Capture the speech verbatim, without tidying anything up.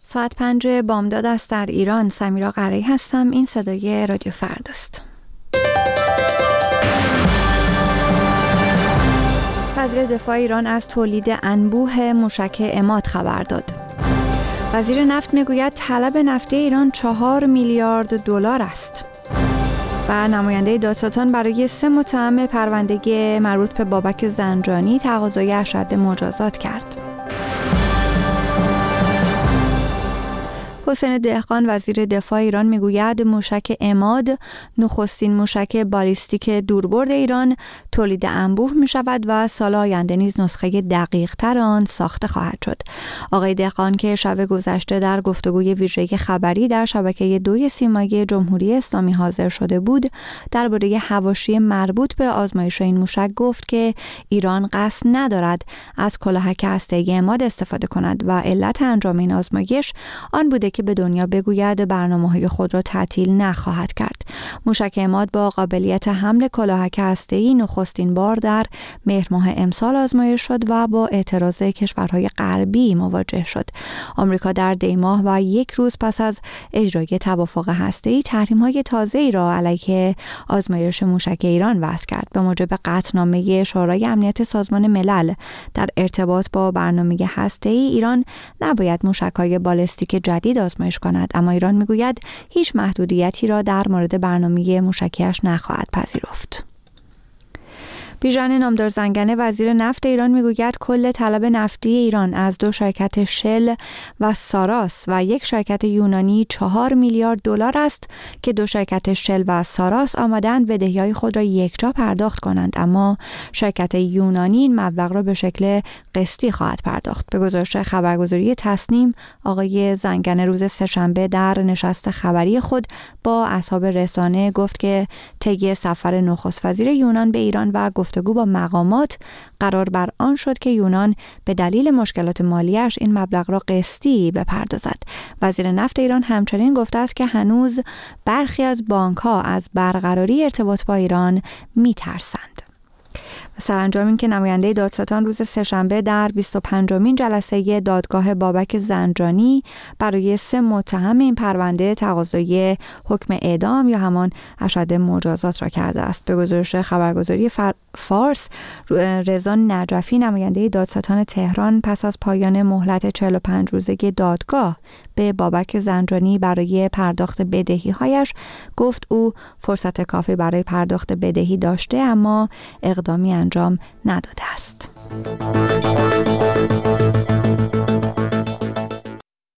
ساعت پنج بامداد است در ایران. سمیرا قره‌ای هستم. این صدای رادیو فرداست. وزیر دفاع ایران از تولید انبوه موشک عماد خبر داد. وزیر نفت میگوید طلب نفتی ایران چهار میلیارد دلار است. و نماینده دادستان برای سه متهم پرونده مربوط به بابک زنجانی تقاضای اشد مجازات کرد. حسین دهقان وزیر دفاع ایران میگوید موشک عماد نخستین موشک بالیستیک دوربرد ایران تولید انبوه می شود و سال آینده نیز نسخه دقیق تر آن ساخته خواهد شد. آقای دهقان که شب گذشته در گفتگوی ویژه خبری در شبکه دوی سیمایی جمهوری اسلامی حاضر شده بود، درباره حواشی مربوط به آزمایش این موشک گفت که ایران قصد ندارد از کلاهک هسته‌ای عماد استفاده کند و علت انجام این آزمایش آن بوده که به دنیا بگوید برنامه‌های خود را تعطیل نخواهد کرد. موشک عماد با قابلیت حمل کلاهک هسته‌ای نخستین بار در مهر ماه امسال آزمایش شد و با اعتراض کشورهای غربی مواجه شد. آمریکا در دی ماه و یک روز پس از اجرای توافق هسته‌ای تحریم‌های تازه‌ای را علیه آزمایش موشک ایران وضع کرد. به موجب قطعنامه شورای امنیت سازمان ملل در ارتباط با برنامه هسته‌ای، ایران نباید موشک‌های بالستیک جدید آزمایش کند، اما ایران میگوید هیچ محدودیتی را در مورد برنامه موشکیش نخواهد پذیرفت. بیژن نامدار زنگنه وزیر نفت ایران میگوید کل طلب نفتی ایران از دو شرکت شل و ساراس و یک شرکت یونانی چهار میلیارد دلار است که دو شرکت شل و ساراس آمدند بدهی‌های خود را یکجا پرداخت کنند، اما شرکت یونانی این مبلغ را به شکل قسطی خواهد پرداخت. به گزارش خبرگزاری تصنیم، آقای زنگنه روز سه‌شنبه در نشست خبری خود با اصحاب رسانه گفت که طی سفر نخست وزیر یونان به ایران و گفتگو با مقامات قرار بر آن شد که یونان به دلیل مشکلات مالیش این مبلغ را قسطی بپردازد. وزیر نفت ایران همچنین گفته است که هنوز برخی از بانک‌ها از برقراری ارتباط با ایران می‌ترسند. سرانجام این که نماینده دادستان روز سه‌شنبه در بیست و پنجمین جلسه دادگاه بابک زنجانی برای سه متهم این پرونده تقاضای حکم اعدام یا همان اشد مجازات را کرده است. به گزارش خبرگزاری فارس، رضا نجفی نماینده دادستان تهران پس از پایان مهلت چهل و پنج روزه دادگاه به بابک زنجانی برای پرداخت بدهی‌هایش گفت او فرصت کافی برای پرداخت بدهی داشته اما اقدامی انجام نداده است.